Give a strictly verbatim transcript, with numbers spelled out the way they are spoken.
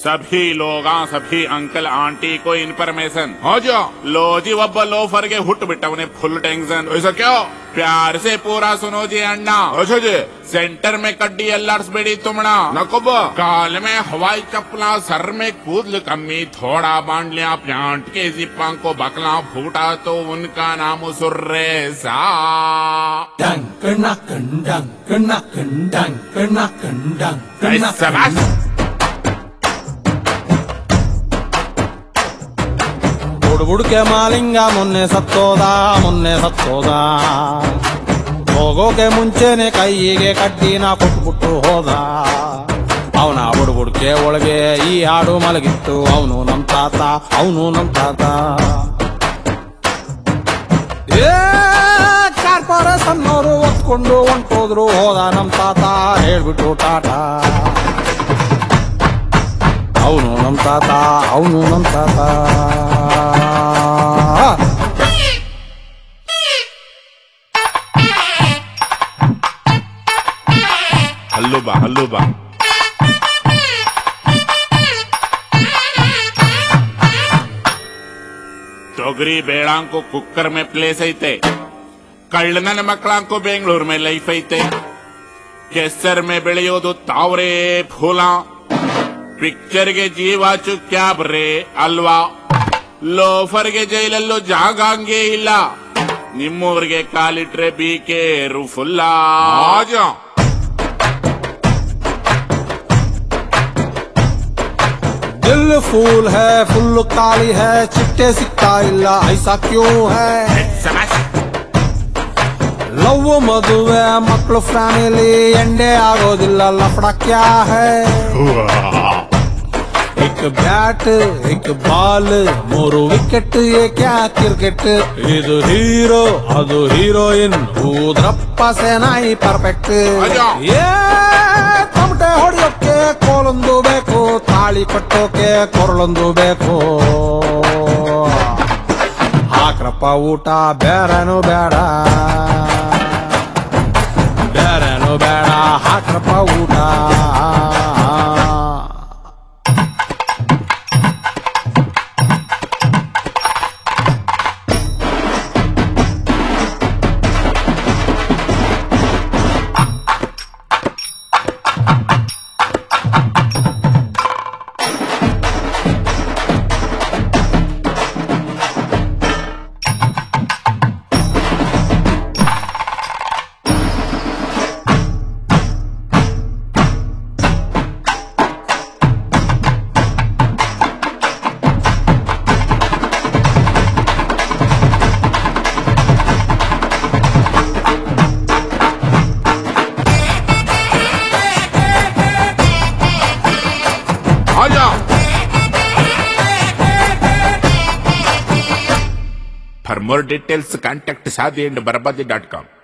सभी लोग सभी अंकल आंटी को इन्फॉर्मेशन हाँ जा लो जी ಒಬ್ಬ लोफर के हुट बिटवने फुल टेंशन। ऐसा क्या? प्यार से पूरा सुनो जी अन्ना। अच्छा जी सेंटर में कड्डी अल्लार्स बेड़ी तुमना नकोबा काल में हवाई चप्पला सर में कूदल कमी थोड़ा बांध लिया प्यांट के जिप्पा को बकला फूटा तो उनका नाम सुर्रेसा। डंक नकन डंक नकन डंक नकन डंक ऐसा बस। ಬುಡ್ ಬುಡ್ಕೆ ಮಾಲಿಂಗ ಮೊನ್ನೆ ಸತ್ತೋದ ಮೊನ್ನೆ ಸತ್ತೋದ ಹೋಗೋಕೆ ಮುಂಚೆನೆ ಕೈಗೆ ಕಡ್ಡಿನ ಕೊಟ್ಬಿಟ್ಟು ಹೋದ ಅವನ ಬುಡ್ ಬುಡ್ಕೆ ಒಳಗೆ ಈ ಹಾಡು ಮಲಗಿತ್ತು ಅವನು ನಮ್ ತಾತ ಅವನು ನಮ್ ತಾತ ಏ ಕಾರ್ಪೊರೇಷನ್ ಅವರು ಒತ್ಕೊಂಡು ಹೊಂಟೋದ್ರು ಹೋದ ನಮ್ ತಾತ ಹೇಳ್ಬಿಟ್ಟು ಟಾಟಾ ಅವನು ನಮ್ ತಾತ ಅವನು ನಮ್ ತಾತ हल्लू बा हल्लू बा ತೊಗರಿ ಬೇಳಾಂಕು ಕುಕ್ಕರ್ में ಪ್ಲೇಸ್ ಐತೆ ಕಳ್ಳನ ಮಕ್ಕಳಾಂಕು ಬೆಂಗಳೂರು में ಲೈಫ್ ಐತೆ ಕೆಸರ್ में ಬೆಳೆಯೋದು ತಾವರೆ ಫೂಲ ಪಿಕ್ಚರ್ ಗೆ ಜೀವಾಚು ಕ್ಯಾಬ್ ರೇ ಅಲ್ವಾ ಲೋಫರ್ ಗೆ ಜೈಲಲ್ಲೂ ಜಾಗಂಗೆ ಇಲ್ಲ ನಿಮ್ಮೂರಿಗೆ ಕಾಲಿಟ್ರೆ ಬೀಕೆ ರೂಫುಲ್ಲ आजा दिल फूल है फुल काली है चिट्टे सिक्का इल्ला ऐसा क्यों है लव मधुवे मक्ಳು ಫ್ಯಾಮಿಲಿ ಎಂಡೆ ಆಗೋದಿಲ್ಲ ಲಫड़ा क्या है एक ಬ್ಯಾಟ್ एक ಬಾಲ್ ಮೂರು ವಿಕೆಟ್ ये क्या ಕ್ರಿಕೆಟ್ ಇದು ಹೀರೋ ಅದು ಹೀರೋಯಿನ್ ಊದ್ರಪ್ಪ ಸೇನಾಯಿ ಪರ್ಫೆಕ್ಟ್ ಏ ತಮಟೆ ಹೊಡೆಯೋಕೆ ಕೋಲೊಂದು ಬೇಕು ತಾಳಿ ಕಟ್ಟೋಕೆ ಕೊರಳೊಂದು ಬೇಕು ಹಾಕ್ರಪ್ಪ ಊಟ ಬೇರೆನು ಬೇಡ ಬೇರೆನು ಬೇಡ ಹಾಕ್ರಪ್ಪ ಊಟ आजा For more details, contact Sadi and Barbadi dot com.